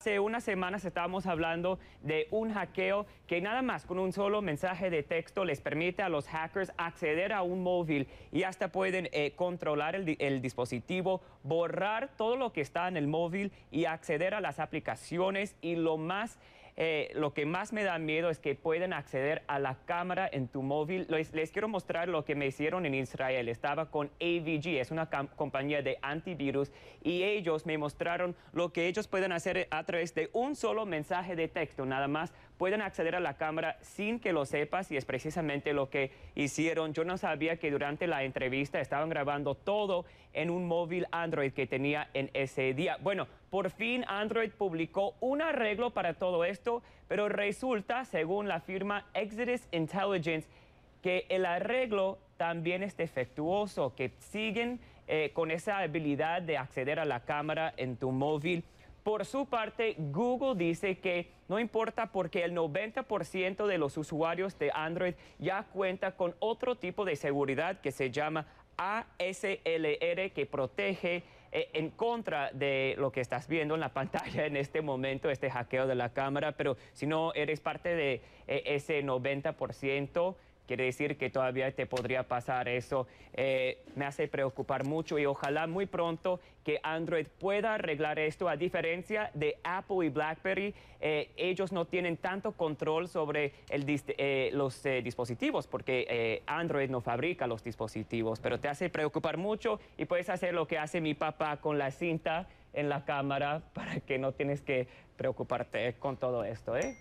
hace unas semanas estábamos hablando de un hackeo que nada más con un solo mensaje de texto les permite a los hackers acceder a un móvil y hasta pueden controlar el dispositivo, borrar todo lo que está en el móvil y acceder a las aplicaciones. Y lo que más me da miedo es que pueden acceder a la cámara en tu móvil. Les quiero mostrar lo que me hicieron en Israel. Estaba con AVG, es una compañía de antivirus, y ellos me mostraron lo que ellos pueden hacer a través de un solo mensaje de texto. Nada más pueden acceder a la cámara sin que lo sepas, y es precisamente lo que hicieron. Yo no sabía que durante la entrevista estaban grabando todo en un móvil Android que tenía en ese día. Bueno, por fin Android publicó un arreglo para todo esto, pero resulta, según la firma Exodus Intelligence, que el arreglo también es defectuoso, que siguen con esa habilidad de acceder a la cámara en tu móvil. Por su parte, Google dice que no importa porque el 90% de los usuarios de Android ya cuenta con otro tipo de seguridad que se llama ASLR, que protege en contra de lo que estás viendo en la pantalla en este momento, este hackeo de la cámara. Pero si no eres parte de ese 90%, quiere decir que todavía te podría pasar eso. Me hace preocupar mucho, y ojalá muy pronto que Android pueda arreglar esto. A diferencia de Apple y BlackBerry, ellos no tienen tanto control sobre los dispositivos, porque Android no fabrica los dispositivos. Pero te hace preocupar mucho, y puedes hacer lo que hace mi papá con la cinta en la cámara para que no tienes que preocuparte con todo esto, ¿eh?